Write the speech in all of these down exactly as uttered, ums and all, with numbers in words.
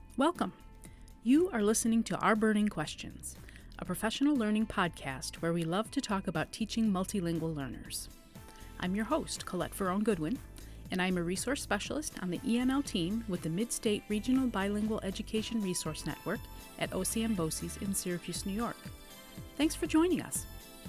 Welcome. You are listening to Our Burning Questions, a professional learning podcast where we love to talk about teaching multilingual learners. I'm your host, Colette Ferrone-Goodwin, and I'm a resource specialist on the E N L team with the Mid-State Regional Bilingual Education Resource Network at O C M BOCES in Syracuse, New York. Thanks for joining us.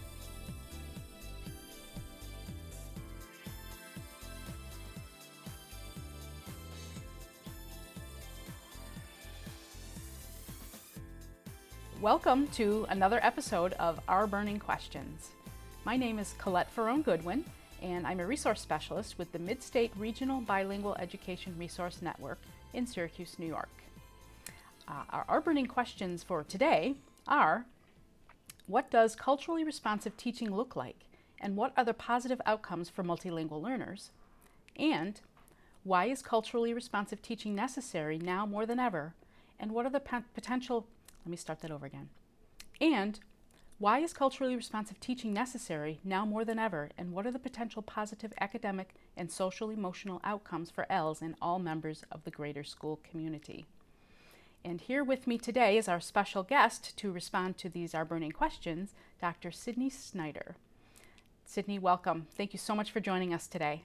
Welcome to another episode of Our Burning Questions. My name is Colette Ferrone-Goodwin, and I'm a resource specialist with the Mid-State Regional Bilingual Education Resource Network in Syracuse, New York. Uh, our Our Burning Questions for today are, what does culturally responsive teaching look like, and what are the positive outcomes for multilingual learners? And why is culturally responsive teaching necessary now more than ever, and what are the p- potential Let me start that over again. And why is culturally responsive teaching necessary now more than ever, and what are the potential positive academic and social emotional outcomes for E L S and all members of the greater school community? And here with me today is our special guest to respond to these Our Burning Questions, Doctor Sydney Snyder. Sydney, welcome. Thank you so much for joining us today.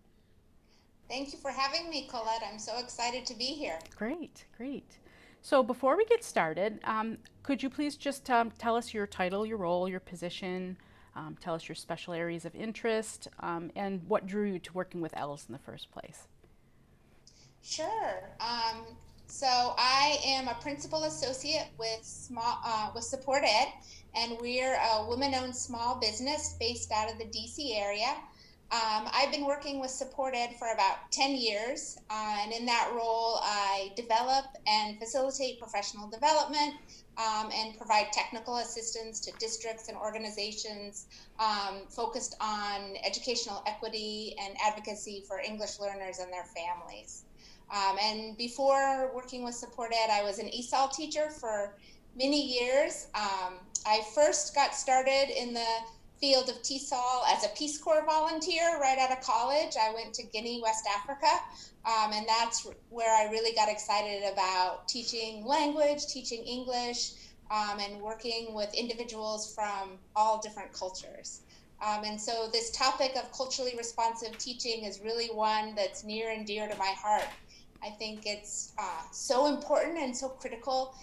Thank you for having me, Colette. I'm so excited to be here. Great, great. So before we get started, um, could you please just um, tell us your title, your role, your position, um, tell us your special areas of interest, um, and what drew you to working with E L S in the first place? Sure. Um, so I am a principal associate with small uh, with Support Ed, and we're a women-owned small business based out of the D C area. Um, I've been working with Support Ed for about ten years, uh, and in that role, I develop and facilitate professional development um, and provide technical assistance to districts and organizations um, focused on educational equity and advocacy for English learners and their families. Um, and before working with Support Ed, I was an E S O L teacher for many years. Um, I first got started in the field of T E S O L as a Peace Corps volunteer right out of college. I went to Guinea, West Africa, um, and that's where I really got excited about teaching language, teaching English, um, and working with individuals from all different cultures. Um, and so this topic of culturally responsive teaching is really one that's near and dear to my heart. I think it's uh, so important and so critical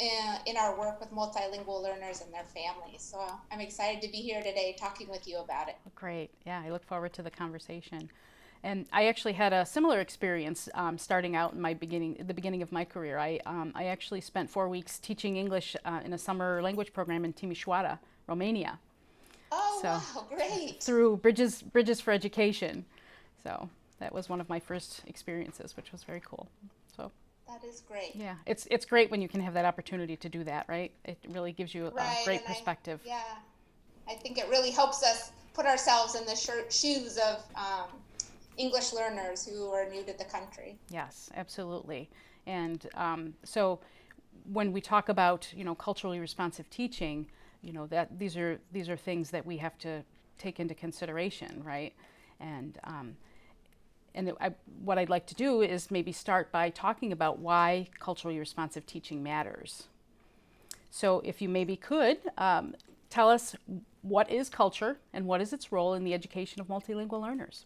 in our work with multilingual learners and their families. So I'm excited to be here today talking with you about it. Great. Yeah, I look forward to the conversation. And I actually had a similar experience um, starting out in my beginning, the beginning of my career. I um, I actually spent four weeks teaching English uh, in a summer language program in Timișoara, Romania. Oh, so, wow, great. Through Bridges Bridges for Education. So that was one of my first experiences, which was very cool. So. That is great. Yeah, it's it's great when you can have that opportunity to do that, right? It really gives you right, a great perspective. I, yeah, I think it really helps us put ourselves in the sh- shoes of um, English learners who are new to the country. Yes, absolutely. And um, so when we talk about, you know, culturally responsive teaching, you know, that these are these are things that we have to take into consideration, right? And um, And I, what I'd like to do is maybe start by talking about why culturally responsive teaching matters. So if you maybe could um, tell us what is culture and what is its role in the education of multilingual learners?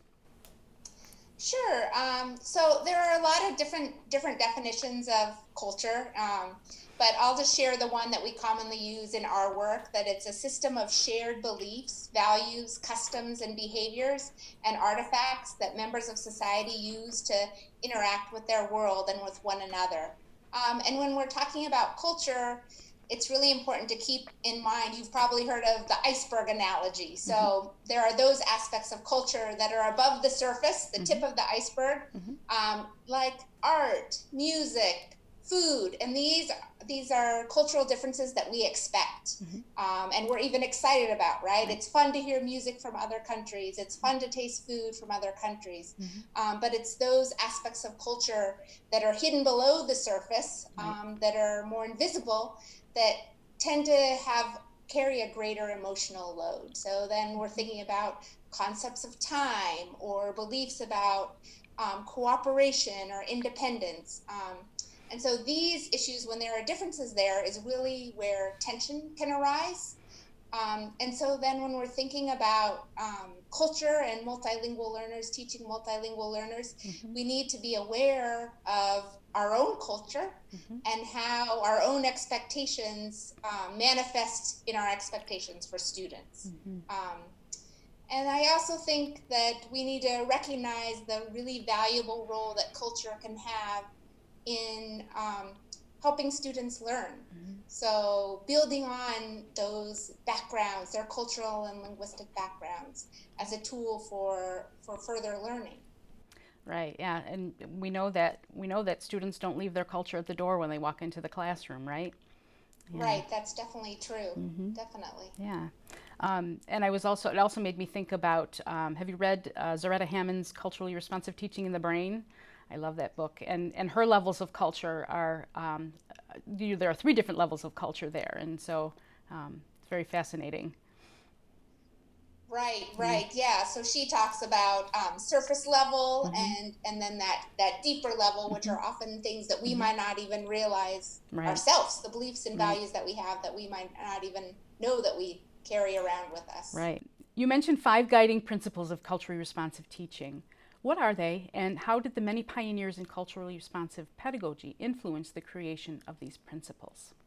Sure. Um, so there are a lot of different different definitions of culture, um, but I'll just share the one that we commonly use in our work, that it's a system of shared beliefs, values, customs, and behaviors and artifacts that members of society use to interact with their world and with one another. Um, and when we're talking about culture, it's really important to keep in mind, you've probably heard of the iceberg analogy. So mm-hmm. there are those aspects of culture that are above the surface, the mm-hmm. tip of the iceberg, mm-hmm. um, like art, music, food, and these these are cultural differences that we expect, mm-hmm. um, and we're even excited about, right? It's fun to hear music from other countries. It's fun to taste food from other countries, mm-hmm. um, but it's those aspects of culture that are hidden below the surface, um, right. that are more invisible, that tend to have carry a greater emotional load. So then we're thinking about concepts of time or beliefs about um, cooperation or independence. Um, And so these issues, when there are differences there, is really where tension can arise. Um, and so then when we're thinking about um, culture and multilingual learners, teaching multilingual learners, mm-hmm. we need to be aware of our own culture mm-hmm. and how our own expectations um, manifest in our expectations for students. Mm-hmm. Um, and I also think that we need to recognize the really valuable role that culture can have in um, helping students learn. Mm-hmm. So building on those backgrounds, their cultural and linguistic backgrounds, as a tool for for further learning. Right, yeah, and we know that we know that students don't leave their culture at the door when they walk into the classroom, right? Yeah. Right, that's definitely true. Mm-hmm. Definitely. Yeah, um, and I was also it also made me think about. Um, have you read uh, Zaretta Hammond's Culturally Responsive Teaching in the Brain? I love that book, and and her levels of culture are um, you, there are three different levels of culture there, and so um, it's very fascinating. Right, right, mm-hmm. yeah. So she talks about um, surface level mm-hmm. and and then that that deeper level, which mm-hmm. are often things that we mm-hmm. might not even realize right. ourselves, the beliefs and right. values that we have that we might not even know that we carry around with us. Right. You mentioned five guiding principles of culturally responsive teaching. What are they, and how did the many pioneers in culturally responsive pedagogy influence the creation of these principles?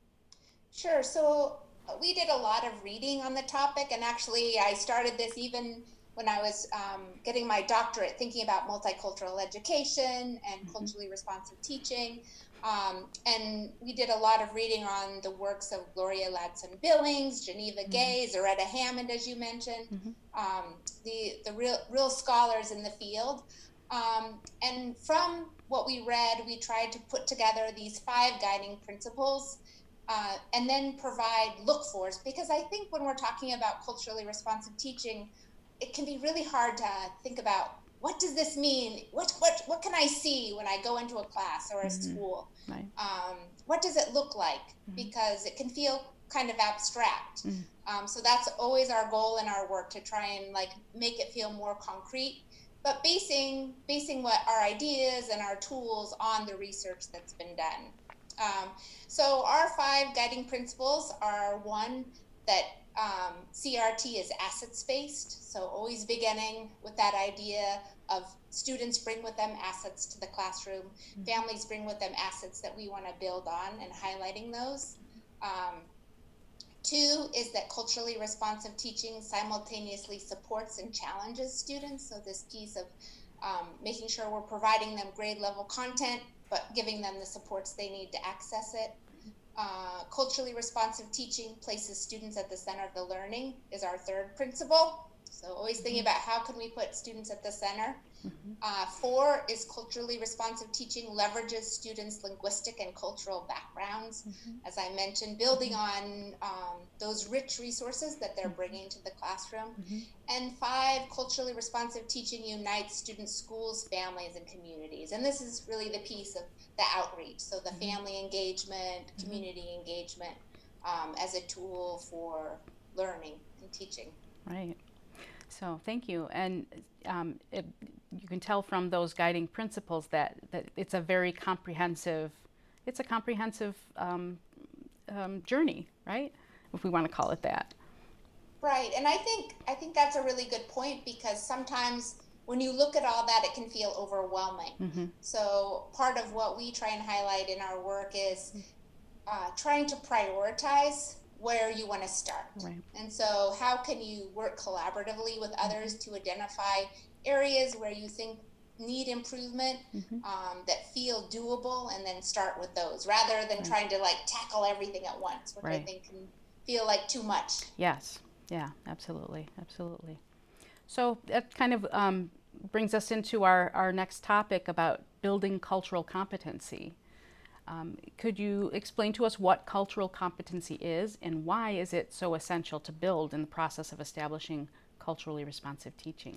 Sure. So we did a lot of reading on the topic, and actually I started this even when I was um, getting my doctorate, thinking about multicultural education and mm-hmm. culturally responsive teaching. Um, and we did a lot of reading on the works of Gloria Ladson-Billings, Geneva mm-hmm. Gay, Zaretta Hammond, as you mentioned, mm-hmm. um, the, the real, real scholars in the field. Um, and from what we read, we tried to put together these five guiding principles uh, and then provide look-fors, because I think when we're talking about culturally responsive teaching, it can be really hard to think about what does this mean? What what what can I see when I go into a class or a mm-hmm. school? Right. Um, what does it look like? Mm-hmm. Because it can feel kind of abstract. Mm-hmm. Um, so that's always our goal in our work, to try and like make it feel more concrete, but basing basing what our ideas and our tools on the research that's been done. Um, so our five guiding principles are one that Um, C R T is assets-based, so always beginning with that idea of students bring with them assets to the classroom, mm-hmm. families bring with them assets that we want to build on, and highlighting those. Um, two is that culturally responsive teaching simultaneously supports and challenges students, so this piece of um, making sure we're providing them grade level content, but giving them the supports they need to access it. Uh, culturally responsive teaching places students at the center of the learning is our third principle. So always thinking about how can we put students at the center. Mm-hmm. Uh, four is culturally responsive teaching leverages students' linguistic and cultural backgrounds. Mm-hmm. As I mentioned, building on um, those rich resources that they're bringing to the classroom. Mm-hmm. And five, culturally responsive teaching unites students, schools, families, and communities. And this is really the piece of the outreach. So the mm-hmm. family engagement, community mm-hmm. engagement um, as a tool for learning and teaching. Right. So thank you. And um, it, you can tell from those guiding principles that, that it's a very comprehensive, it's a comprehensive um, um, journey, right? If we want to call it that. Right. And I think I think that's a really good point, because sometimes when you look at all that, it can feel overwhelming. Mm-hmm. So part of what we try and highlight in our work is uh, trying to prioritize where you want to start. Right. And so how can you work collaboratively with others to identify areas where you think need improvement, mm-hmm. um, that feel doable, and then start with those rather than right. trying to like tackle everything at once, which right. I think can feel like too much. Yes. Yeah, absolutely. Absolutely. So that kind of um, brings us into our, our next topic about building cultural competency. Um, could you explain to us what cultural competency is, and why is it so essential to build in the process of establishing culturally responsive teaching?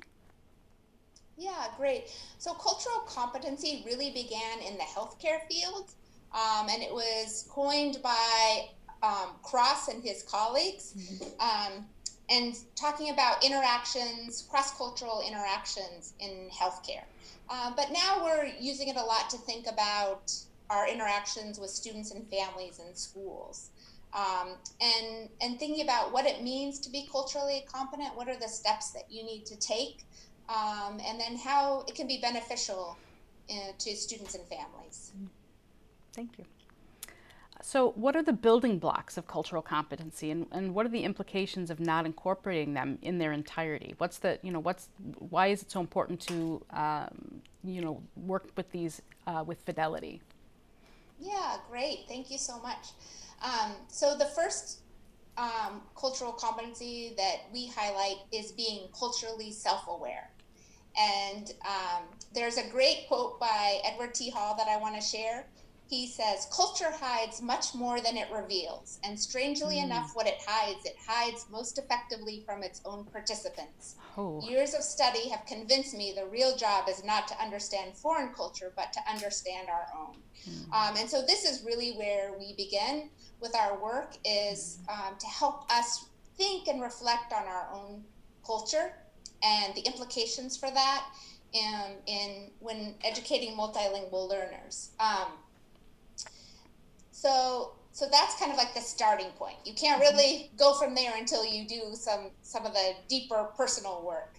Yeah, great. So cultural competency really began in the healthcare field, um, and it was coined by um, Cross and his colleagues, mm-hmm. um, and talking about interactions, cross-cultural interactions in healthcare. Uh, but now we're using it a lot to think about our interactions with students and families in schools. Um, and, and thinking about what it means to be culturally competent, what are the steps that you need to take, um, and then how it can be beneficial uh, to students and families. Thank you. So what are the building blocks of cultural competency, and, and what are the implications of not incorporating them in their entirety? What's the, you know, what's, why is it so important to, um, you know, work with these uh, with fidelity? Yeah, great. Thank you so much. Um, so the first um, cultural competency that we highlight is being culturally self-aware. And um, there's a great quote by Edward T. Hall that I want to share. He says, "Culture hides much more than it reveals, and strangely mm. enough, what it hides, it hides most effectively from its own participants. Oh. Years of study have convinced me the real job is not to understand foreign culture, but to understand our own." Mm. Um, and so this is really where we begin with our work, is um, to help us think and reflect on our own culture and the implications for that in, in when educating multilingual learners. Um, So, so that's kind of like the starting point. You can't really go from there until you do some, some of the deeper personal work.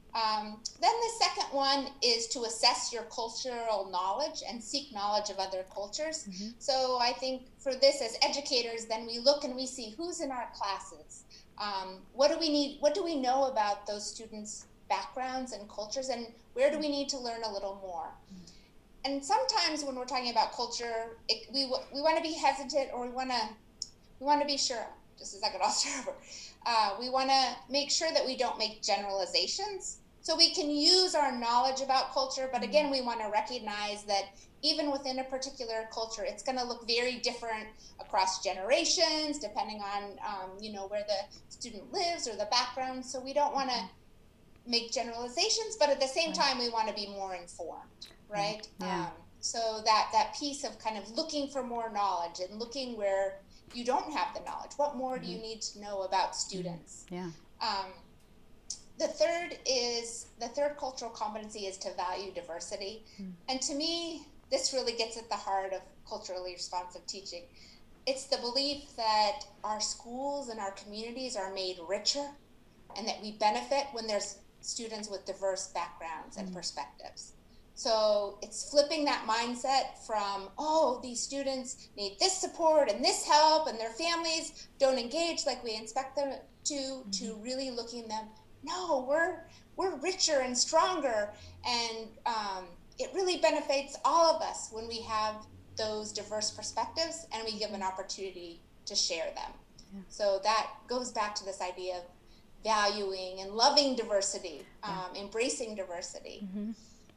Um, then the second one is to assess your cultural knowledge and seek knowledge of other cultures. Mm-hmm. So I think for this, as educators, then we look and we see who's in our classes. Um, what do we need? What do we know about those students' backgrounds and cultures, and where do we need to learn a little more? Mm-hmm. And sometimes when we're talking about culture, it, we we want to be hesitant, or we want to we want to be sure. Just a second, I'll start over. Uh, we want to make sure that we don't make generalizations, so we can use our knowledge about culture. But again, we want to recognize that even within a particular culture, it's going to look very different across generations, depending on um, you know where the student lives or the background. So we don't want to make generalizations, but at the same time, we want to be more informed. Right. Yeah. Um, so that, that piece of kind of looking for more knowledge and looking where you don't have the knowledge. What more mm-hmm. do you need to know about students? Yeah. Um, the third is the third cultural competency is to value diversity. Mm. And to me, this really gets at the heart of culturally responsive teaching. It's the belief that our schools and our communities are made richer, and that we benefit when there's students with diverse backgrounds and mm. perspectives. So it's flipping that mindset from, oh, these students need this support and this help, and their families don't engage like we expect them to, mm-hmm. to really looking at them, no, we're we're richer and stronger, and um, it really benefits all of us when we have those diverse perspectives and we give an opportunity to share them. Yeah. So that goes back to this idea of valuing and loving diversity, um, yeah. embracing diversity. Mm-hmm.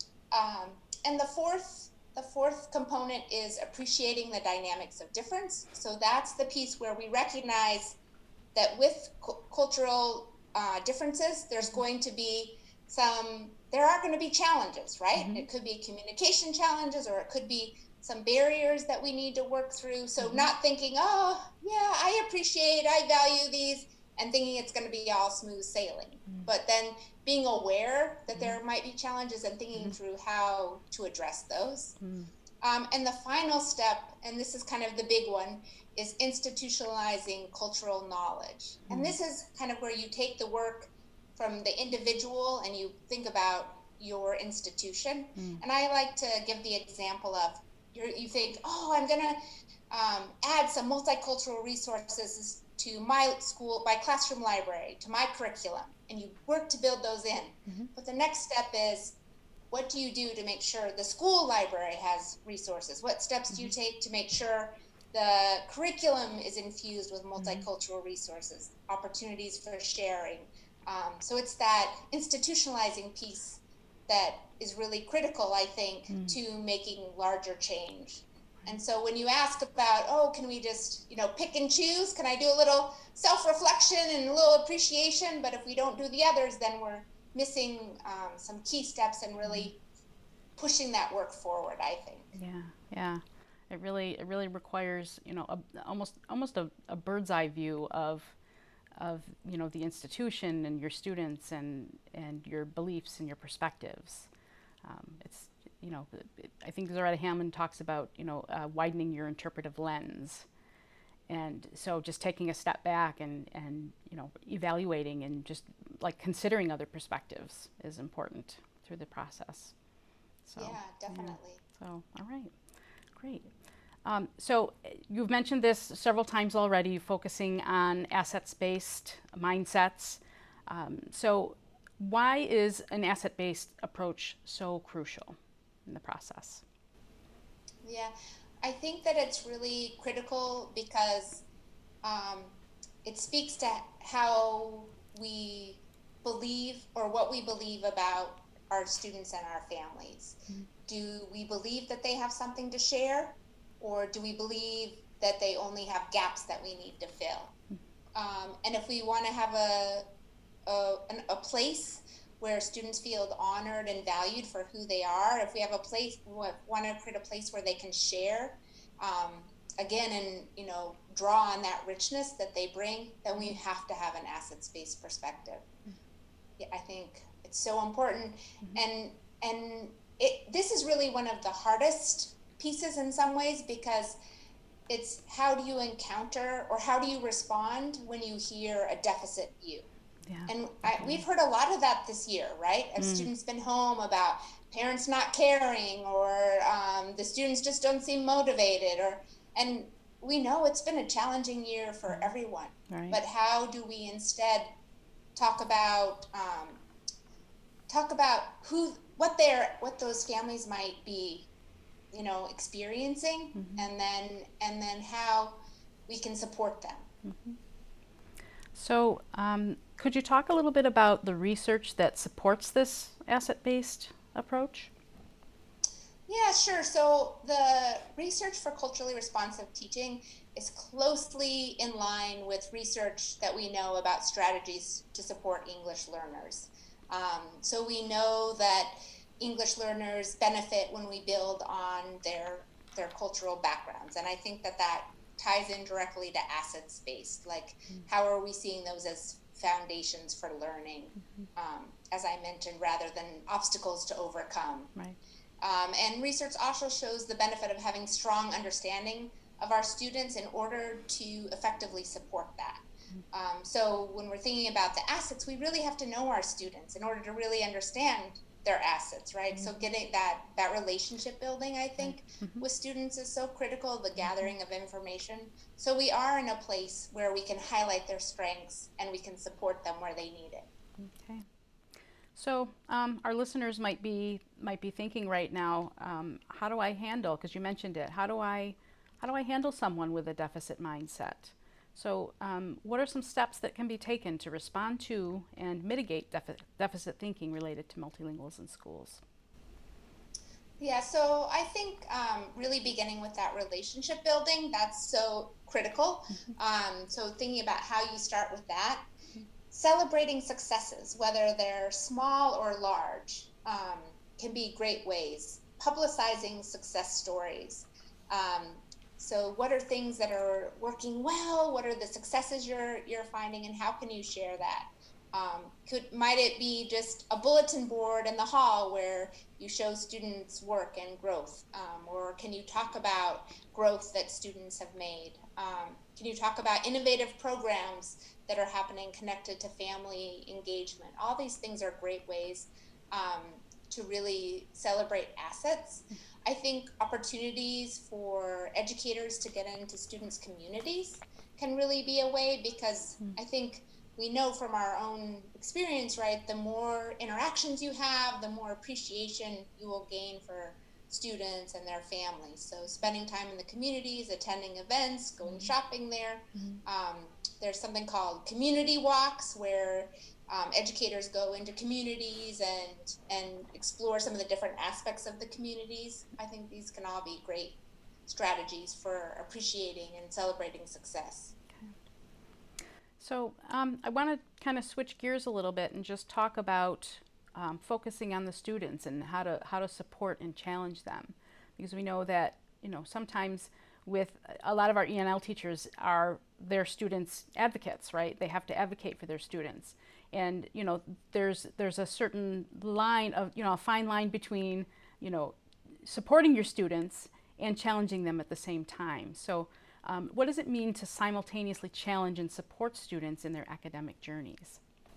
Um, and the fourth, the fourth component is appreciating the dynamics of difference. So that's the piece where we recognize that with cu- cultural uh, differences, there's going to be some, there are going to be challenges, right? Mm-hmm. It could be communication challenges, or it could be some barriers that we need to work through. So mm-hmm. not thinking, oh, yeah, I appreciate, I value these, and thinking it's going to be all smooth sailing. Mm-hmm. But then being aware that mm-hmm. there might be challenges and thinking mm-hmm. through how to address those. Mm-hmm. Um, and the final step, and this is kind of the big one, is institutionalizing cultural knowledge. Mm-hmm. And this is kind of where you take the work from the individual and you think about your institution. Mm-hmm. And I like to give the example of, you're, you think, oh, I'm going to um, add some multicultural resources to my school, my classroom library, to my curriculum, and you work to build those in. Mm-hmm. But the next step is, what do you do to make sure the school library has resources? What steps mm-hmm. do you take to make sure the curriculum is infused with multicultural mm-hmm. resources, opportunities for sharing? Um, so it's that institutionalizing piece that is really critical, I think, mm-hmm. to making larger change. And so when you ask about, oh, can we just, you know, pick and choose? Can I do a little self-reflection and a little appreciation? But if we don't do the others, then we're missing um, some key steps and really pushing that work forward, I think. Yeah, yeah. It really, it really requires, you know, a, almost, almost a, a bird's eye view of, of, you know, the institution and your students and and your beliefs and your perspectives. Um, it's you know, I think Zaretta Hammond talks about, you know, uh, widening your interpretive lens. And so just taking a step back and, and, you know, evaluating and just like considering other perspectives is important through the process. So, yeah, definitely. Yeah. So, all right, great. Um, so you've mentioned this several times already, focusing on assets-based mindsets. Um, so why is an asset-based approach so crucial in the process? Yeah, I think that it's really critical because um, it speaks to how we believe or what we believe about our students and our families. Mm-hmm. Do we believe that they have something to share, or do we believe that they only have gaps that we need to fill? Um, and if we want to have a, a, a place where students feel honored and valued for who they are, if we have a place, we want to create a place where they can share, um, again, and, you know, draw on that richness that they bring, then we have to have an assets-based perspective. Yeah, I think it's so important. Mm-hmm. And, and it, this is really one of the hardest pieces in some ways, because it's how do you encounter or how do you respond when you hear a deficit view? Yeah, and I, we've heard a lot of that this year, right? As mm. students been home about parents not caring, or um, the students just don't seem motivated, or and we know it's been a challenging year for everyone. Right. But how do we instead talk about um, talk about who what their what those families might be, you know, experiencing, mm-hmm. and then and then how we can support them. Mm-hmm. So um, could you talk a little bit about the research that supports this asset-based approach? Yeah, sure. So the research for culturally responsive teaching is closely in line with research that we know about strategies to support English learners. Um, so we know that English learners benefit when we build on their their cultural backgrounds, and I think that that ties in directly to assets-based, like mm-hmm. how are we seeing those as foundations for learning, mm-hmm. um, as I mentioned, rather than obstacles to overcome. Right. Um, and research also shows the benefit of having strong understanding of our students in order to effectively support that. Mm-hmm. Um, so when we're thinking about the assets, we really have to know our students in order to really understand their assets, right? Mm-hmm. So getting that that relationship building, I think, mm-hmm. with students is so critical, the gathering of information. So we are in a place where we can highlight their strengths and we can support them where they need it. Okay. So um, our listeners might be might be thinking right now, um, how do I handle, because you mentioned it, how do I how do I handle someone with a deficit mindset? So um, what are some steps that can be taken to respond to and mitigate defi- deficit thinking related to multilinguals in schools? Yeah, so I think um, really beginning with that relationship building, that's so critical. Mm-hmm. Um, so thinking about how you start with that, mm-hmm. celebrating successes, whether they're small or large, um, can be great ways. Publicizing success stories. Um, So what are things that are working well? What are the successes you're you're finding, and how can you share that? Um, could might it be just a bulletin board in the hall where you show students' work and growth, um, or can you talk about growth that students have made? Um, can you talk about innovative programs that are happening connected to family engagement? All these things are great ways um, to really celebrate assets. I think opportunities for educators to get into students' communities can really be a way, because mm. I think we know from our own experience, right, the more interactions you have, the more appreciation you will gain for students and their families. So spending time in the communities, attending events, going mm. shopping there. Mm. Um, there's something called community walks where Um, educators go into communities and and explore some of the different aspects of the communities. I think these can all be great strategies for appreciating and celebrating success. Okay. So um, I want to kind of switch gears a little bit and just talk about um, focusing on the students and how to how to support and challenge them, because we know that, you know, sometimes with a lot of our E N L teachers are their students' advocates, right? They have to advocate for their students. And, you know, there's there's a certain line of, you know, a fine line between, you know, supporting your students and challenging them at the same time. So um, what does it mean to simultaneously challenge and support students in their academic journeys?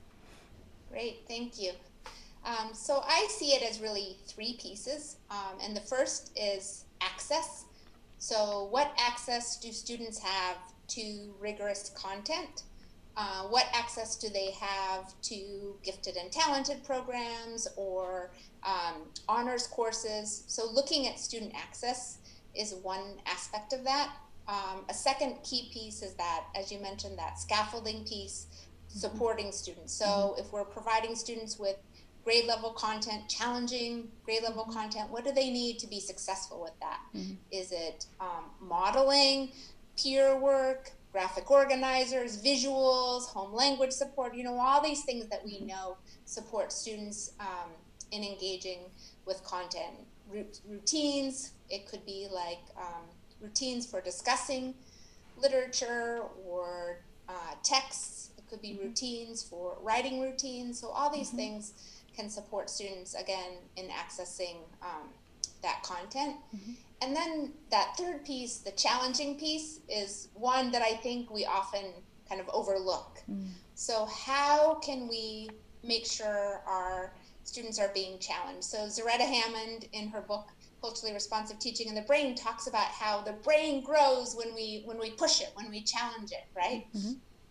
Great, thank you. Um, so I see it as really three pieces. Um, and the first is access. So what access do students have to rigorous content? Uh, what access do they have to gifted and talented programs or um, honors courses? So looking at student access is one aspect of that. Um, a second key piece is that, as you mentioned, that scaffolding piece, supporting students. So mm-hmm. if we're providing students with grade level content, challenging grade level mm-hmm. content, what do they need to be successful with that? Mm-hmm. Is it um, modeling, peer work, graphic organizers, visuals, home language support, you know, all these things that we know support students um, in engaging with content. Routines, it could be like um, routines for discussing literature or uh, texts. It could be routines for writing routines. So all these mm-hmm. things can support students, again, in accessing um, that content. Mm-hmm. And then that third piece, the challenging piece, is one that I think we often kind of overlook. Mm. So how can we make sure our students are being challenged? So Zaretta Hammond, in her book, Culturally Responsive Teaching in the Brain, talks about how the brain grows when we when we push it, when we challenge it, right? Mm-hmm.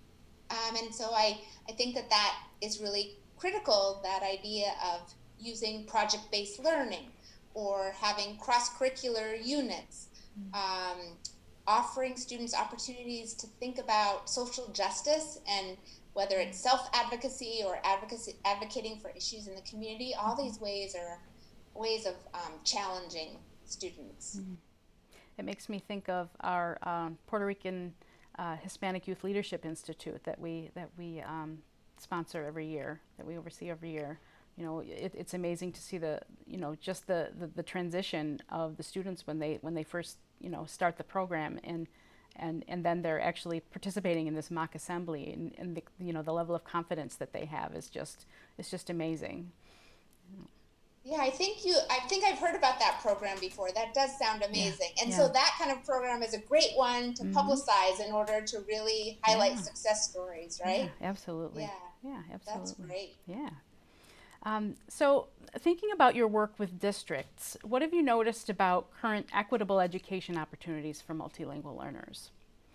Um, and so I, I think that that is really critical, that idea of using project-based learning or having cross-curricular units, um, offering students opportunities to think about social justice and whether it's self-advocacy or advocacy, advocating for issues in the community. All these ways are ways of um, challenging students. Mm-hmm. It makes me think of our um, Puerto Rican uh, Hispanic Youth Leadership Institute that we that we um, sponsor every year, that we oversee every year. You know, it, it's amazing to see the, you know, just the, the, the transition of the students when they when they first, you know, start the program, and and and then they're actually participating in this mock assembly, and, and the, you know, the level of confidence that they have is just is just amazing. Yeah, I think you. I think I've heard about that program before. That does sound amazing, yeah. and yeah. so that kind of program is a great one to mm-hmm. publicize in order to really highlight yeah. success stories, right? Yeah, absolutely. Yeah, yeah, absolutely. That's great. Yeah. Um, so, thinking about your work with districts, what have you noticed about current equitable education opportunities for multilingual learners?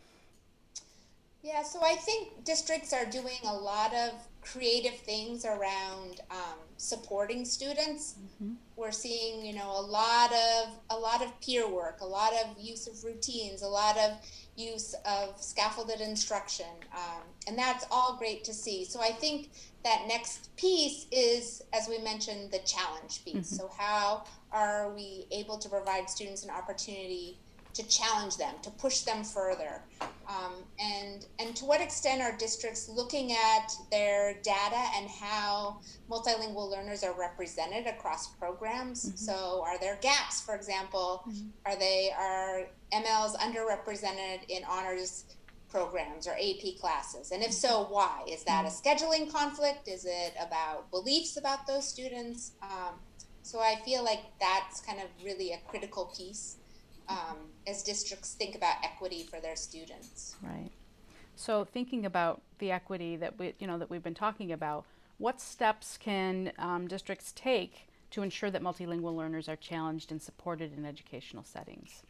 Yeah, so I think districts are doing a lot of creative things around um, supporting students. Mm-hmm. We're seeing, you know, a lot of a lot of peer work, a lot of use of routines, a lot of use of scaffolded instruction, um, and that's all great to see. So I think that next piece is, as we mentioned, the challenge piece. Mm-hmm. So how are we able to provide students an opportunity to challenge them, to push them further? Um, and and to what extent are districts looking at their data and how multilingual learners are represented across programs? Mm-hmm. So are there gaps, for example? Mm-hmm. Are they are M Ls underrepresented in honors programs or A P classes? And if so, why? Is that a scheduling conflict? Is it about beliefs about those students? Um, so I feel like that's kind of really a critical piece um, as districts think about equity for their students. Right. So thinking about the equity that we, you know, that we've been talking about, what steps can um, districts take to ensure that multilingual learners are challenged and supported in educational settings?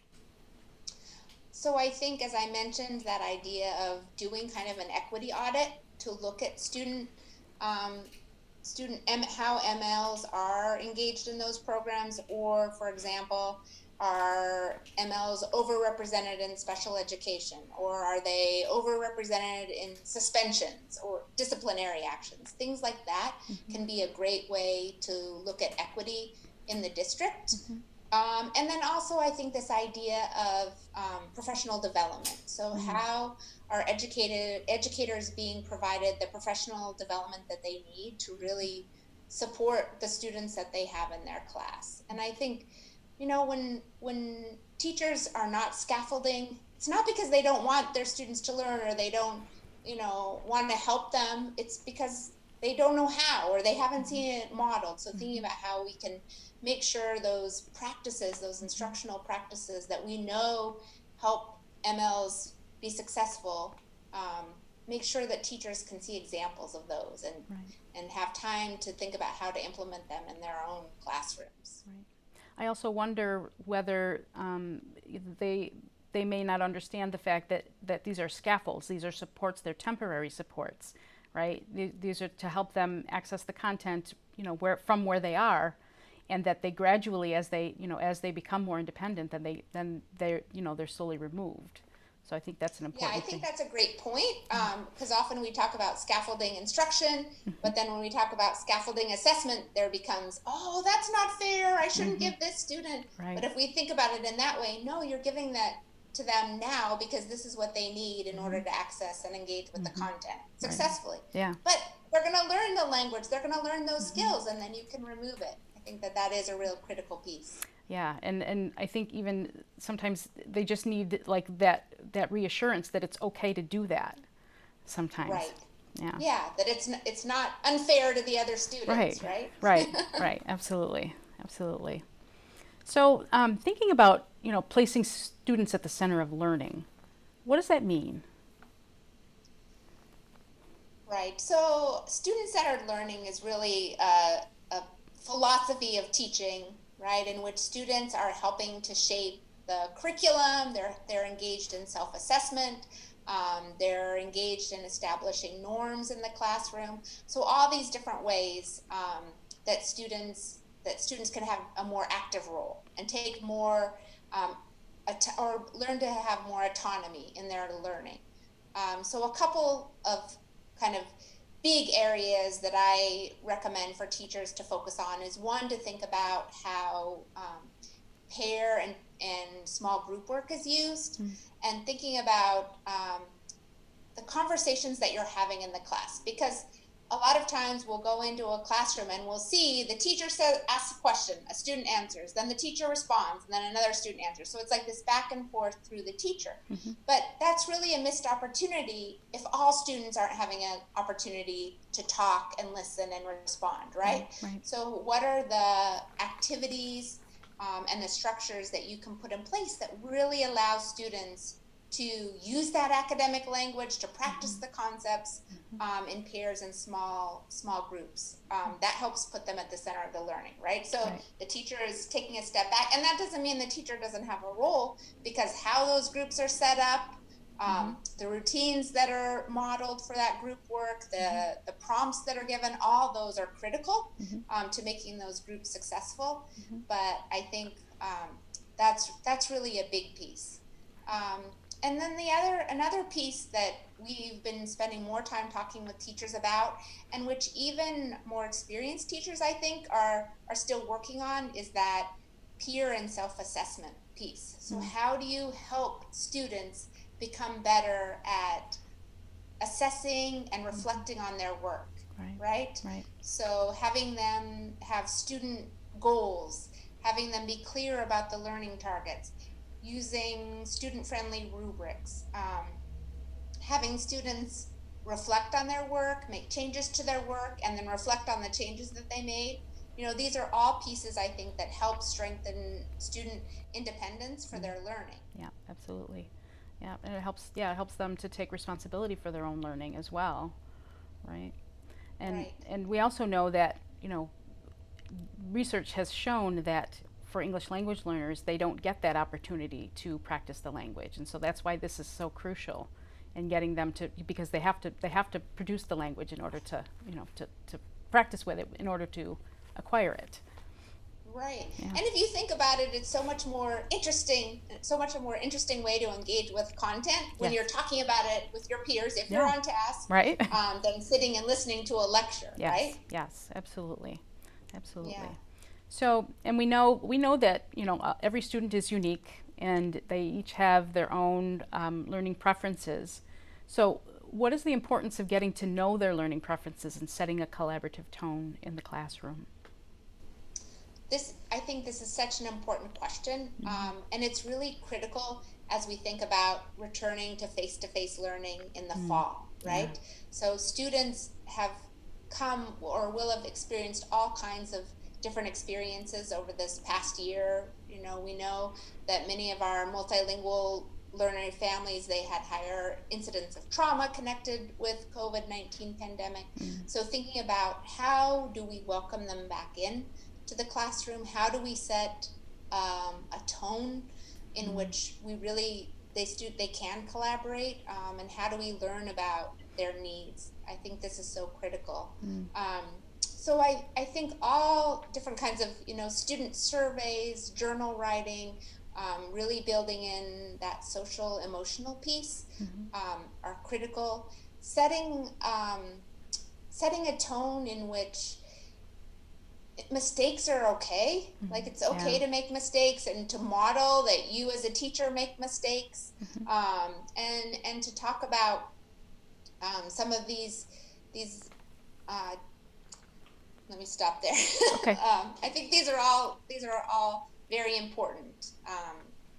So I think, as I mentioned, that idea of doing kind of an equity audit to look at student, um, student M- how M Ls are engaged in those programs, or, for example, are M Ls overrepresented in special education, or are they overrepresented in suspensions or disciplinary actions? Things like that mm-hmm. can be a great way to look at equity in the district. Mm-hmm. Um, and then also, I think this idea of um, professional development. So mm-hmm. how are educated educators being provided the professional development that they need to really support the students that they have in their class? And I think, you know, when when teachers are not scaffolding, it's not because they don't want their students to learn or they don't, you know, want to help them. It's because they don't know how, or they haven't seen it modeled. So thinking about how we can make sure those practices, those instructional practices that we know help M Ls be successful, um, make sure that teachers can see examples of those and right. and have time to think about how to implement them in their own classrooms. Right. I also wonder whether um, they they may not understand the fact that, that these are scaffolds, these are supports, they're temporary supports, right? These are to help them access the content, you know, where from where they are, and that they gradually, as they, you know, as they become more independent, then they then they're, you know, they're slowly removed. So I think that's an important Yeah, I think thing. that's a great point, because um, often we talk about scaffolding instruction, but then when we talk about scaffolding assessment, there becomes, oh, that's not fair, I shouldn't Mm-hmm. give this student. Right. But if we think about it in that way, no, you're giving that to them now because this is what they need in mm-hmm. order to access and engage with mm-hmm. the content successfully. Right. Yeah. But they're going to learn the language, they're going to learn those mm-hmm. skills, and then you can remove it. I think that that is a real critical piece. Yeah, and, and I think even sometimes they just need like that that reassurance that it's okay to do that sometimes. Right. Yeah. Yeah, that it's n- it's not unfair to the other students, right? Right, right, right, absolutely, absolutely. So um, thinking about, you know, placing students at the center of learning, what does that mean? Right, so student-centered learning is really a, a philosophy of teaching, right, in which students are helping to shape the curriculum, they're, they're engaged in self-assessment, um, they're engaged in establishing norms in the classroom. So all these different ways um, that students that students can have a more active role and take more, um, at- or learn to have more autonomy in their learning. Um, so a couple of kind of big areas that I recommend for teachers to focus on is one, to think about how um, pair and, and small group work is used, mm. and thinking about um, the conversations that you're having in the class. Because a lot of times we'll go into a classroom and we'll see the teacher says, asks a question, a student answers, then the teacher responds, and then another student answers. So it's like this back and forth through the teacher. Mm-hmm. But that's really a missed opportunity if all students aren't having an opportunity to talk and listen and respond, right? Right, right. So what are the activities um, and the structures that you can put in place that really allow students to use that academic language, to practice mm-hmm. the concepts um, in pairs and small small groups. Um, that helps put them at the center of the learning, right? So right. the teacher is taking a step back, and that doesn't mean the teacher doesn't have a role, because how those groups are set up, um, mm-hmm. the routines that are modeled for that group work, the, mm-hmm. the prompts that are given, all those are critical mm-hmm. um, to making those groups successful. Mm-hmm. But I think um, that's that's really a big piece. Um, And then the other, another piece that we've been spending more time talking with teachers about, and which even more experienced teachers, I think, are, are still working on, is that peer and self-assessment piece. So mm-hmm. how do you help students become better at assessing and reflecting mm-hmm. on their work, right. right? Right. So having them have student goals, having them be clear about the learning targets, using student-friendly rubrics, um, having students reflect on their work, make changes to their work, and then reflect on the changes that they made. You know, these are all pieces, I think, that help strengthen student independence for mm-hmm. their learning. Yeah, absolutely. Yeah, and it helps. Yeah, it helps them to take responsibility for their own learning as well, right? And right. and we also know that, you know, research has shown that for English language learners, they don't get that opportunity to practice the language, and so that's why this is so crucial in getting them to, because they have to they have to produce the language in order to, you know, to, to practice with it in order to acquire it. Right. Yeah. And if you think about it, it's so much more interesting, so much a more interesting way to engage with content when yes. you're talking about it with your peers, if yeah. you're on task, right? um, than sitting and listening to a lecture, yes. right? Yes, absolutely, absolutely. Yeah. So, and we know we know that, you know, uh, every student is unique, and they each have their own um, learning preferences. So, what is the importance of getting to know their learning preferences and setting a collaborative tone in the classroom? This, I think this is such an important question, mm-hmm. um, and it's really critical as we think about returning to face-to-face learning in the mm-hmm. fall, right? Yeah. So students have come or will have experienced all kinds of different experiences over this past year. You know, we know that many of our multilingual learner families, they had higher incidence of trauma connected with COVID nineteen pandemic. Mm. So thinking about how do we welcome them back in to the classroom? How do we set um, a tone in mm. which we really, they, stu- they can collaborate? Um, and how do we learn about their needs? I think this is so critical. Mm. Um, so I, I think all different kinds of, you know, student surveys, journal writing, Um, really building in that social emotional piece mm-hmm. um, are critical. Setting um, setting a tone in which mistakes are okay. Mm-hmm. Like it's okay yeah. to make mistakes, and to model that you as a teacher make mistakes, mm-hmm. um, and and to talk about um, some of these these. Uh, let me stop there. Okay. um, I think these are all these are all. very important. Um,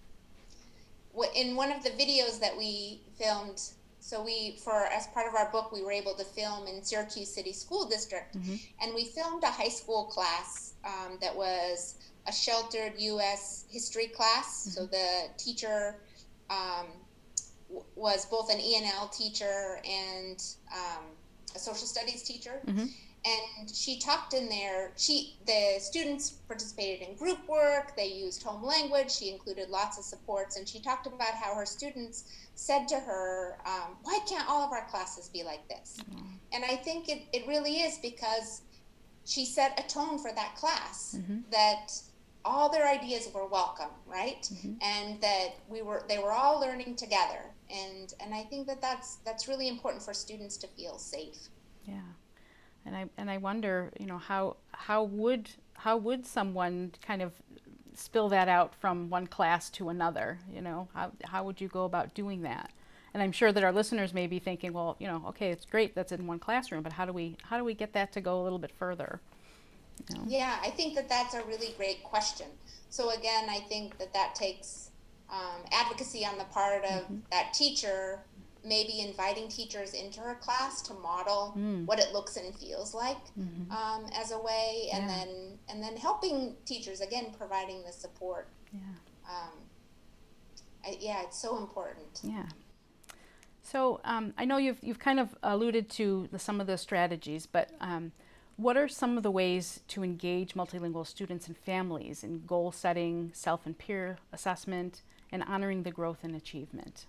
in one of the videos that we filmed, so we, for as part of our book, we were able to film in Syracuse City School District, mm-hmm. and we filmed a high school class um, that was a sheltered U S history class. Mm-hmm. So the teacher um, w- was both an E N L teacher and um, a social studies teacher. Mm-hmm. And she talked in there, she, the students participated in group work, they used home language, she included lots of supports, and she talked about how her students said to her, um, why can't all of our classes be like this? Mm-hmm. And I think it, it really is because she set a tone for that class, mm-hmm. that all their ideas were welcome, right? Mm-hmm. And that we were, they were all learning together. And, and I think that that's, that's really important for students to feel safe. Yeah. And I and I wonder, you know, how how would how would someone kind of spill that out from one class to another? You know, how how would you go about doing that? And I'm sure that our listeners may be thinking, well, you know, okay, it's great that's in one classroom, but how do we how do we get that to go a little bit further? You know? Yeah, I think that that's a really great question. So again, I think that that takes um, advocacy on the part of mm-hmm. that teacher. Maybe inviting teachers into her class to model mm. what it looks and feels like mm-hmm. um, as a way, and yeah. then and then helping teachers, again, providing the support. Yeah. Um, I, yeah, it's so important. Yeah. So um, I know you've you've kind of alluded to the, some of the strategies, but um, what are some of the ways to engage multilingual students and families in goal setting, self and peer assessment, and honoring the growth and achievement?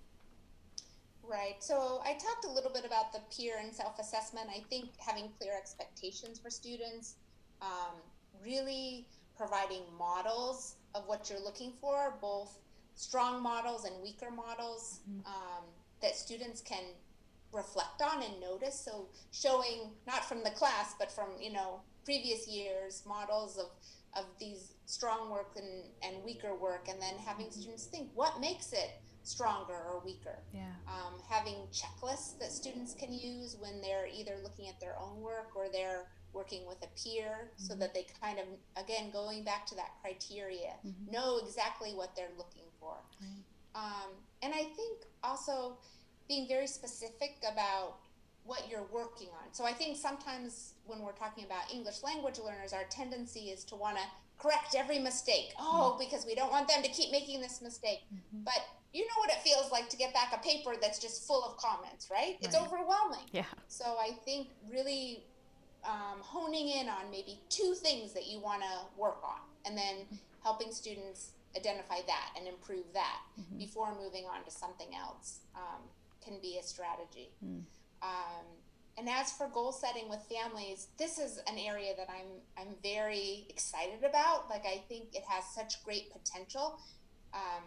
Right. So I talked a little bit about the peer and self-assessment. I think having clear expectations for students, um, really providing models of what you're looking for, both strong models and weaker models mm-hmm. um, that students can reflect on and notice. So showing, not from the class, but from, you know, previous years, models of, of these strong work and, and weaker work, and then having mm-hmm. students think, what makes it stronger or weaker? Yeah. Um, having checklists that students can use when they're either looking at their own work or they're working with a peer, mm-hmm. so that they kind of, again, going back to that criteria, mm-hmm. know exactly what they're looking for. Right. Um, and I think also being very specific about what you're working on. So I think sometimes when we're talking about English language learners, our tendency is to want to correct every mistake. Oh, mm-hmm. because we don't want them to keep making this mistake. Mm-hmm. But you know what it feels like to get back a paper that's just full of comments, right? It's right. overwhelming. Yeah. So I think really um, honing in on maybe two things that you want to work on, and then mm-hmm. helping students identify that and improve that mm-hmm. before moving on to something else um, can be a strategy. Mm. Um, and as for goal setting with families, this is an area that I'm I'm very excited about. Like, I think it has such great potential. Um,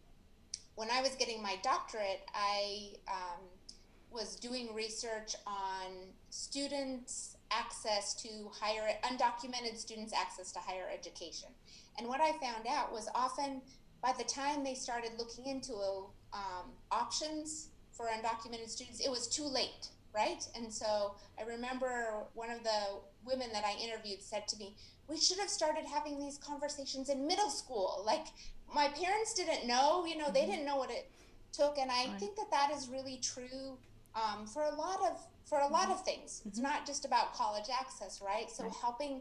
when I was getting my doctorate, I um, was doing research on students' access to higher, undocumented students' access to higher education. And what I found out was often by the time they started looking into um, options for undocumented students, it was too late, right? And so I remember one of the women that I interviewed said to me, we should have started having these conversations in middle school. Like, my parents didn't know, you know, mm-hmm. they didn't know what it took. And I right. think that that is really true um, for a lot of, for a lot mm-hmm. of things. Mm-hmm. It's not just about college access, right? So right. helping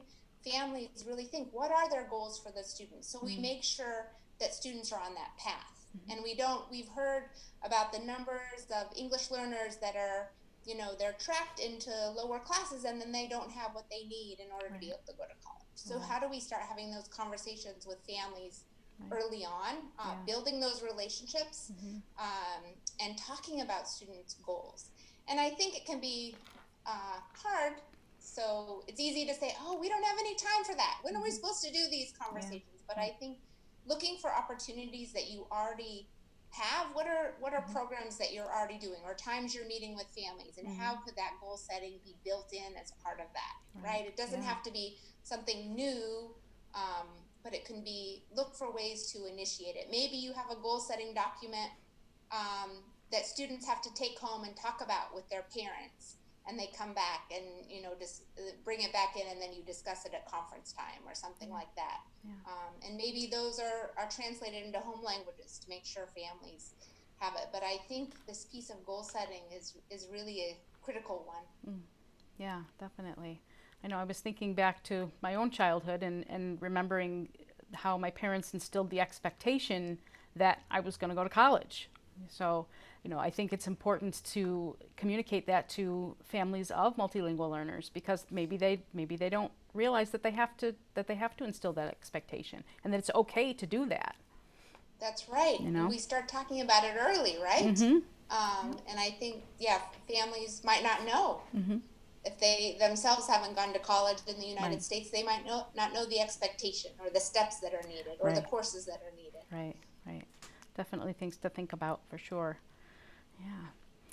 families really think, what are their goals for the students? So we Mm-hmm. make sure that students are on that path. Mm-hmm. And we don't, we've heard about the numbers of English learners that are, you know, they're tracked into lower classes and then they don't have what they need in order Right. to be able to go to college. So Right. how do we start having those conversations with families Right. early on, uh, Yeah. building those relationships, Mm-hmm. um, and talking about students' goals? And I think it can be uh, hard. So it's easy to say, oh, we don't have any time for that. When are we Mm-hmm. supposed to do these conversations? Yeah. But Right. I think looking for opportunities that you already have, what are what are Mm-hmm. programs that you're already doing, or times you're meeting with families, and Mm-hmm. how could that goal setting be built in as part of that, Right. right? It doesn't Yeah. have to be something new, um, but it can be, look for ways to initiate it. Maybe you have a goal setting document um, that students have to take home and talk about with their parents, and they come back and, you know, just bring it back in, and then you discuss it at conference time or something Yeah. like that. Yeah. Um, and maybe those are, are translated into home languages to make sure families have it. But I think this piece of goal setting is, is really a critical one. Mm. Yeah, definitely. I know I was thinking back to my own childhood and, and remembering how my parents instilled the expectation that I was going to go to college. So, you know, I think it's important to communicate that to families of multilingual learners, because maybe they maybe they don't realize that they have to that they have to instill that expectation, and that it's okay to do that. That's right. You know? And we start talking about it early, right? Mm-hmm. Um, and I think, yeah, families might not know. Mm-hmm. If they themselves haven't gone to college in the United Right. States, they might know, not know the expectation or the steps that are needed or the Right. courses that are needed. Right, right. Definitely things to think about for sure. Yeah.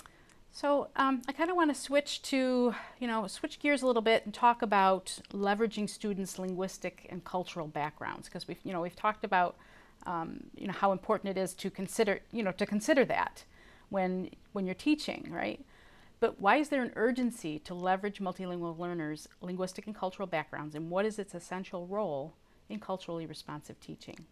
So um, I kind of want to switch to, you know, switch gears a little bit and talk about leveraging students' linguistic and cultural backgrounds, because we've, you know, we've talked about, um, you know, how important it is to consider, you know, to consider that when when you're teaching, right? But why is there an urgency to leverage multilingual learners' linguistic and cultural backgrounds, and what is its essential role in culturally responsive teaching?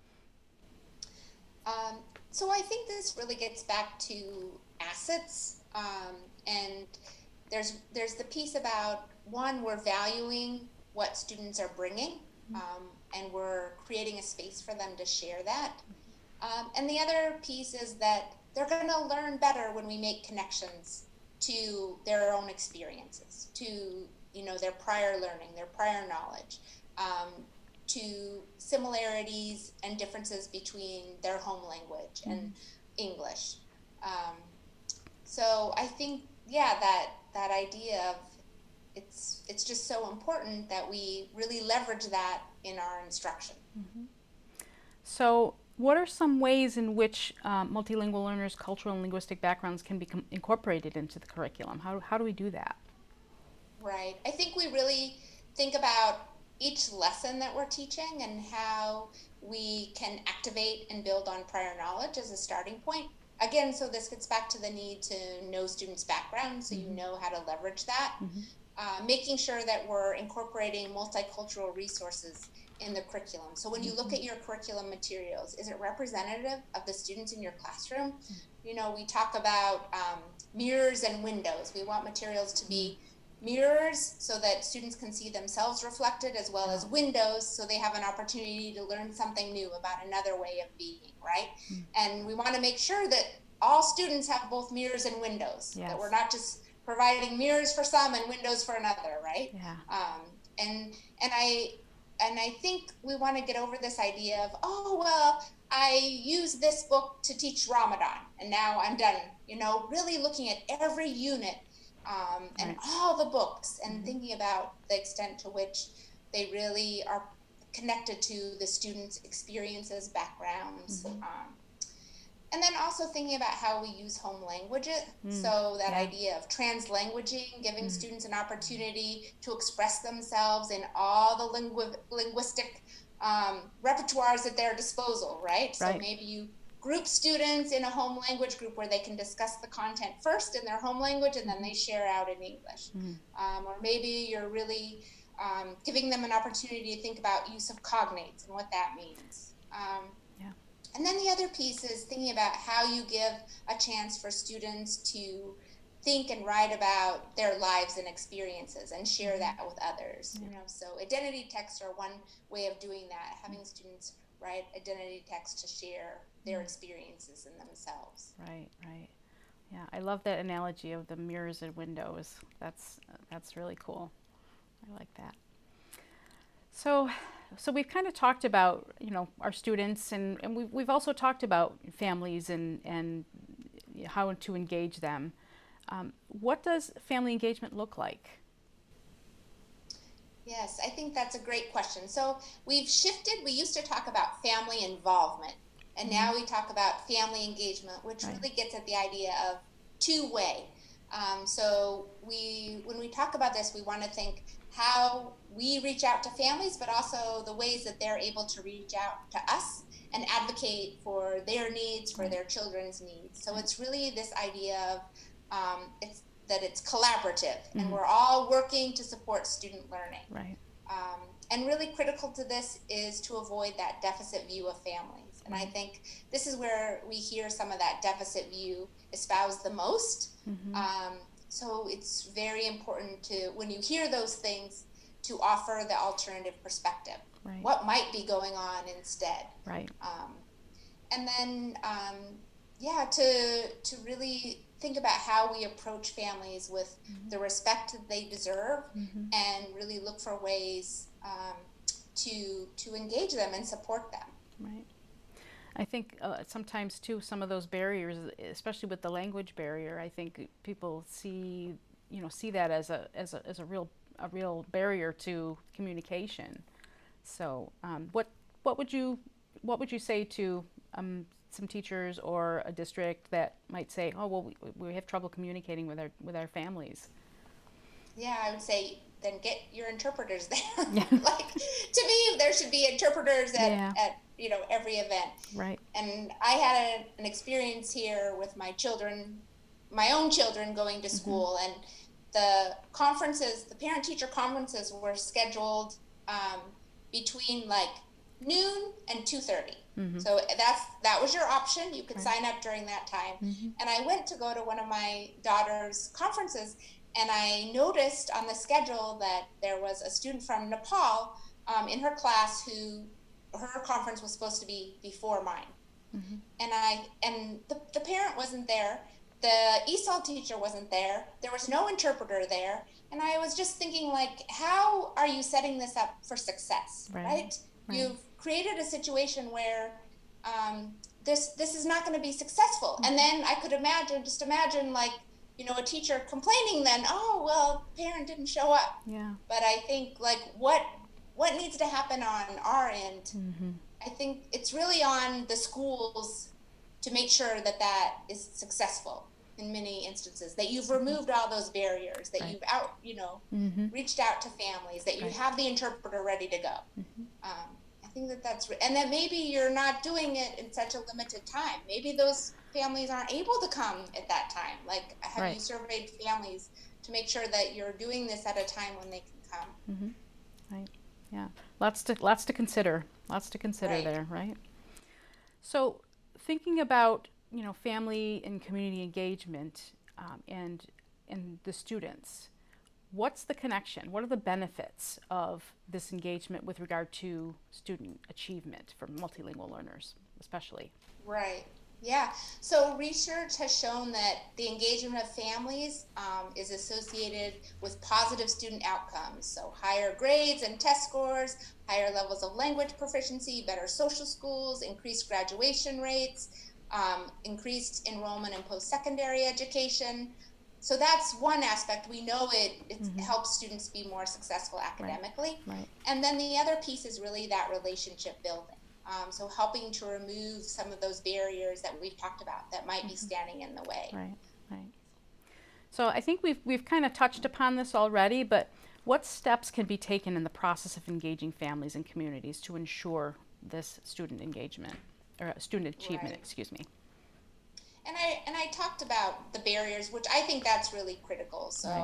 Um, so I think this really gets back to assets, um, and there's there's the piece about, one, we're valuing what students are bringing, um, and we're creating a space for them to share that. Um, and the other piece is that they're going to learn better when we make connections to their own experiences, to, you know, their prior learning, their prior knowledge, um, to similarities and differences between their home language and mm-hmm. English. Um, so I think, yeah, that that idea of it's it's just so important that we really leverage that in our instruction. Mm-hmm. So what are some ways in which um, multilingual learners' cultural and linguistic backgrounds can be com- incorporated into the curriculum? How, how do we do that? Right. I think we really think about each lesson that we're teaching and how we can activate and build on prior knowledge as a starting point. Again, so this gets back to the need to know students' background, so mm-hmm. you know how to leverage that. Mm-hmm. Uh, making sure that we're incorporating multicultural resources in the curriculum. So when you look at your curriculum materials, is it representative of the students in your classroom? Mm-hmm. You know, we talk about um, mirrors and windows. We want materials to be mirrors so that students can see themselves reflected, as well as windows so they have an opportunity to learn something new about another way of being, right? Mm-hmm. And we want to make sure that all students have both mirrors and windows, yes. that we're not just providing mirrors for some and windows for another, right? Yeah. Um, and and I and I think we want to get over this idea of, oh, well, I use this book to teach Ramadan and now I'm done. You know, really looking at every unit um, and right. all the books and mm-hmm. thinking about the extent to which they really are connected to the students' experiences, backgrounds. Mm-hmm. Um, And then also thinking about how we use home languages. Mm, so that yeah. idea of translanguaging, giving mm. students an opportunity to express themselves in all the lingu- linguistic um, repertoires at their disposal, right? right? So maybe you group students in a home language group where they can discuss the content first in their home language and then they share out in English. Mm. Um, or maybe you're really um, giving them an opportunity to think about use of cognates and what that means. Um, And then the other piece is thinking about how you give a chance for students to think and write about their lives and experiences and share that with others. Yeah. You know, so identity texts are one way of doing that, having students write identity texts to share their experiences in themselves. Right, right. Yeah, I love that analogy of the mirrors and windows. That's that's really cool. I like that. So, so we've kind of talked about, you know, our students, and, and we've, we've also talked about families and, and how to engage them. Um, what does family engagement look like? Yes, I think that's a great question. So we've shifted. We used to talk about family involvement, and mm-hmm. now we talk about family engagement, which right. really gets at the idea of two-way. Um, so we, when we talk about this, we want to think how we reach out to families, but also the ways that they're able to reach out to us and advocate for their needs, for their children's needs. So it's really this idea of um, it's that it's collaborative, mm-hmm. and we're all working to support student learning. Right. Um, and really critical to this is to avoid that deficit view of families. And I think this is where we hear some of that deficit view espoused the most. Mm-hmm. Um, so it's very important to, when you hear those things, to offer the alternative perspective. Right. What might be going on instead? Right. Um, and then, um, yeah, to to really think about how we approach families with mm-hmm. the respect that they deserve, mm-hmm. and really look for ways um, to to engage them and support them. Right. I think uh, sometimes too, some of those barriers, especially with the language barrier, I think people see, you know, see that as a as a as a real a real barrier to communication. So, um, what what would you what would you say to um, some teachers or a district that might say, oh well, we, we have trouble communicating with our with our families? Yeah, I would say then get your interpreters there. Yeah. Like, to me, there should be interpreters at, yeah. at you know every event. Right. And I had a, an experience here with my children, my own children going to school, mm-hmm. and the conferences, the parent-teacher conferences were scheduled um, between like noon and two thirty. Mm-hmm. So that's that was your option. You could right. sign up during that time. Mm-hmm. And I went to go to one of my daughter's conferences, and I noticed on the schedule that there was a student from Nepal um, in her class who her conference was supposed to be before mine. Mm-hmm. And I and the, the parent wasn't there. The E S O L teacher wasn't there. There was no interpreter there. And I was just thinking, like, how are you setting this up for success, right? right? right. You've created a situation where um, this this is not going to be successful. Mm-hmm. And then I could imagine, just imagine, like, you know, a teacher complaining then, oh, well, parent didn't show up. Yeah. But I think, like, what what needs to happen on our end, mm-hmm. I think it's really on the schools to make sure that that is successful in many instances, that you've removed all those barriers, that right. you've out, you know, mm-hmm. reached out to families, that you right. have the interpreter ready to go. Mm-hmm. Um, I think that that's, and that maybe you're not doing it in such a limited time. Maybe those families aren't able to come at that time. Like, have right. you surveyed families to make sure that you're doing this at a time when they can come? Mm-hmm. Right. Yeah. Lots to lots to consider. Lots to consider right. there, right? So, thinking about, you know, family and community engagement um, and and the students, what's the connection? What are the benefits of this engagement with regard to student achievement for multilingual learners, especially? Right. Yeah. So research has shown that the engagement of families um, is associated with positive student outcomes. So higher grades and test scores, higher levels of language proficiency, better social schools, increased graduation rates, um, increased enrollment in post-secondary education. So that's one aspect. We know it, it mm-hmm. helps students be more successful academically. Right. Right. And then the other piece is really that relationship building. Um, so helping to remove some of those barriers that we've talked about that might mm-hmm. be standing in the way. Right, right. So I think we've we've kind of touched upon this already, but what steps can be taken in the process of engaging families and communities to ensure this student engagement, or student achievement, right. excuse me? And I and I talked about the barriers, which I think that's really critical. So right.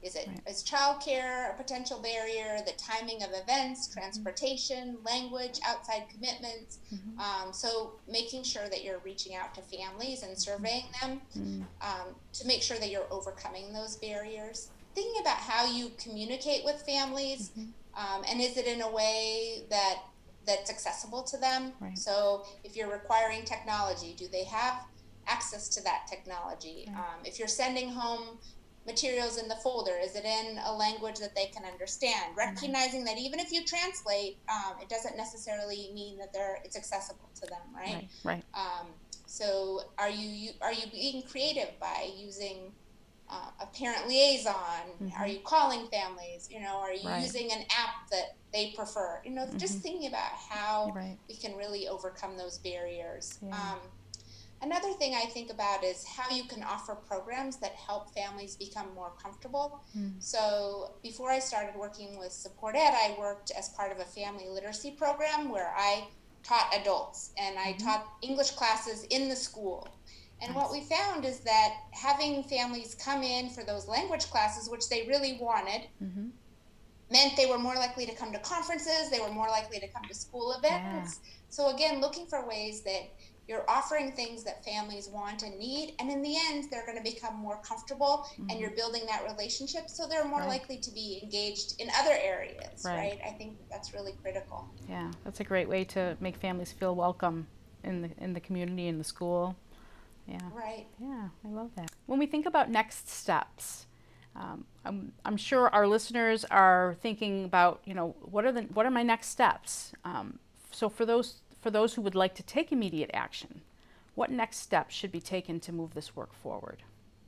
Is it right. is childcare a potential barrier? The timing of events, transportation, mm-hmm. language, outside commitments. Mm-hmm. Um, so making sure that you're reaching out to families and surveying them mm-hmm. um, to make sure that you're overcoming those barriers. Thinking about how you communicate with families, mm-hmm. um, and is it in a way that that's accessible to them? Right. So if you're requiring technology, do they have access to that technology? Right. Um, if you're sending home materials in the folder, is it in a language that they can understand? Recognizing right. that even if you translate, um, it doesn't necessarily mean that they're it's accessible to them, right? Right. right. Um, so are you, you are you being creative by using uh, a parent liaison? Mm-hmm. Are you calling families? You know, are you right. using an app that they prefer? You know, mm-hmm. just thinking about how right. we can really overcome those barriers. Yeah. Um, Another thing I think about is how you can offer programs that help families become more comfortable. Mm. So before I started working with Support Ed, I worked as part of a family literacy program where I taught adults and I mm-hmm. taught English classes in the school. And nice. What we found is that having families come in for those language classes, which they really wanted, mm-hmm. meant they were more likely to come to conferences, they were more likely to come to school events. Yeah. So again, looking for ways that you're offering things that families want and need, and in the end, they're going to become more comfortable, mm-hmm. and you're building that relationship, so they're more right. likely to be engaged in other areas, right. right? I think that's really critical. Yeah, that's a great way to make families feel welcome in the in the community, in the school. Yeah. Right. Yeah, I love that. When we think about next steps, um, I'm I'm sure our listeners are thinking about, you know, what are the what are my next steps? Um, so for those. For those who would like to take immediate action, what next steps should be taken to move this work forward?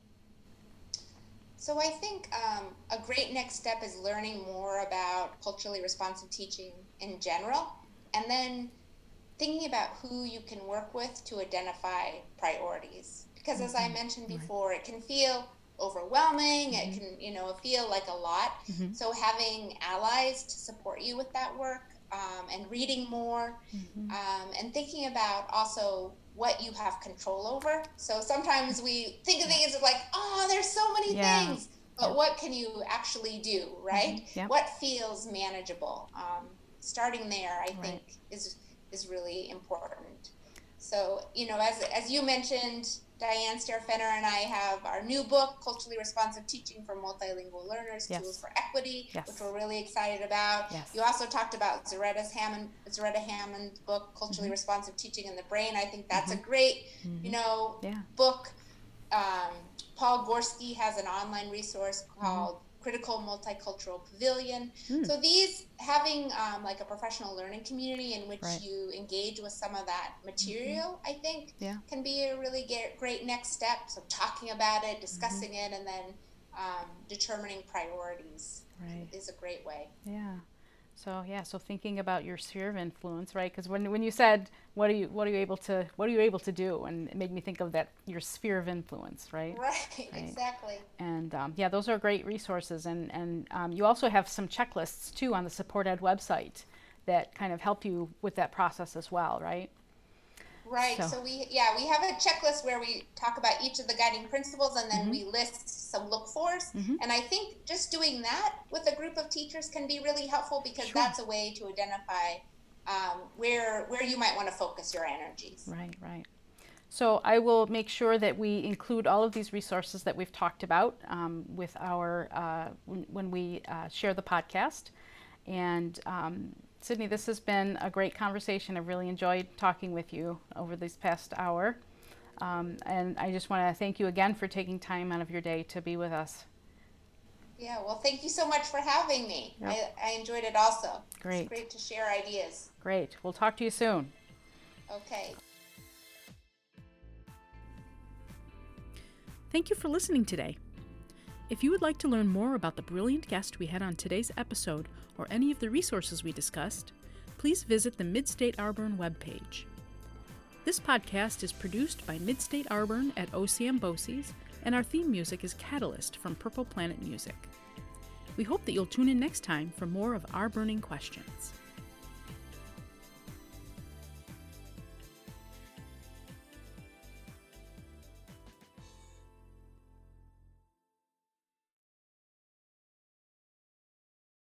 So I think um, a great next step is learning more about culturally responsive teaching in general, and then thinking about who you can work with to identify priorities. Because mm-hmm. as I mentioned before, right. it can feel overwhelming, mm-hmm. it can, you know, feel like a lot. Mm-hmm. So having allies to support you with that work, Um, and reading more, mm-hmm. um, and thinking about also what you have control over. So sometimes we think of things like, oh, there's so many yeah. things, but yeah. what can you actually do, right? Mm-hmm. Yeah. What feels manageable? Um, starting there, I right. think, is is really important. So, you know, as as you mentioned, Diane Stair-Fenner and I have our new book, Culturally Responsive Teaching for Multilingual Learners, yes. Tools for Equity, yes. which we're really excited about. Yes. You also talked about Zaretta Hammond, Zaretta Hammond's book, Culturally mm-hmm. Responsive Teaching in the Brain. I think that's mm-hmm. a great, mm-hmm. you know, yeah. book. Um, Paul Gorski has an online resource called mm-hmm. Critical Multicultural Pavilion. Mm. So these, having um, like a professional learning community in which right. you engage with some of that material, mm-hmm. I think yeah. can be a really get, great next step. So talking about it, discussing mm-hmm. it, and then um, determining priorities right. is a great way. Yeah. So yeah, so thinking about your sphere of influence, right? Because when when you said what are you what are you able to what are you able to do, and it made me think of that your sphere of influence, right? Right, right. Exactly. And um, yeah, those are great resources, and and um, you also have some checklists too on the Support Ed website that kind of help you with that process as well, right? Right. So, so we yeah we have a checklist where we talk about each of the guiding principles, and then mm-hmm. we list some look fors. Mm-hmm. And I think just doing that with a group of teachers can be really helpful, because sure. that's a way to identify um, where where you might want to focus your energies. Right. Right. So I will make sure that we include all of these resources that we've talked about um, with our uh, when, when we uh, share the podcast. And um, Sydney, this has been a great conversation. I've really enjoyed talking with you over this past hour. Um, and I just want to thank you again for taking time out of your day to be with us. Yeah, well, thank you so much for having me. Yep. I, I enjoyed it also. Great. It's great to share ideas. Great. We'll talk to you soon. Okay. Thank you for listening today. If you would like to learn more about the brilliant guest we had on today's episode, or any of the resources we discussed, please visit the Midstate Arborn webpage. This podcast is produced by Midstate Arborn at O C M BOCES, and our theme music is Catalyst from Purple Planet Music. We hope that you'll tune in next time for more of Our Burning Questions.